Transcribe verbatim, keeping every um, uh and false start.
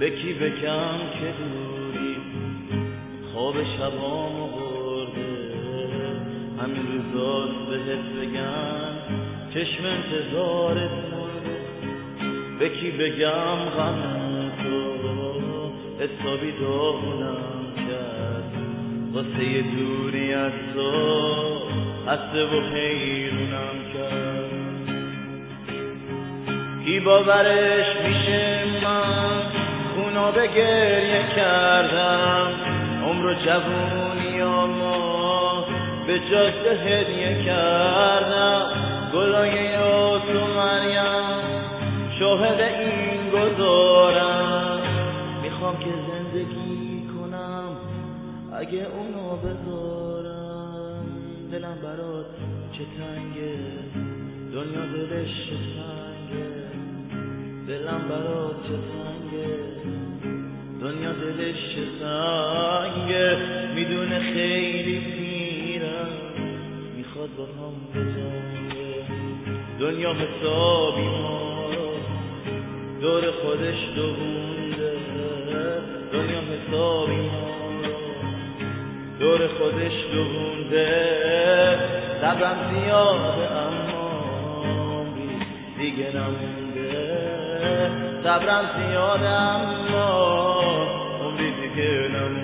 به کی بگم که دوری خواب شبامو برده، همین روزاست بهت بگم چشم انتظارت مرده. به کی بگم غم تو حسابی داغونم کرد، واسه یه دوری از تو حسه و حیرونم کرد. کی باورش میشه من خونا به گریه کردم، عمر و جوونیامو به جاده هدیه کردم. گلای یاد و مریم شاهد این گذارم، میخوام که زندگی کنم اگه اونو بذارم. دلم برات چه تنگه، دنیا دلش چه تنگه، دلم برات چه تنگه، دنیا دلش چه تنگه. میدونه خیلی پیرم، میخواد با هم بجنگه. دنیا حسابی ما رو دور خودش دوونده، دنیا حسابی ما رو دور خودش دوونده. صبرم زیاده اما عمری دیگه نمونده، صبرم زیاده اما عمری دیگه نمونده.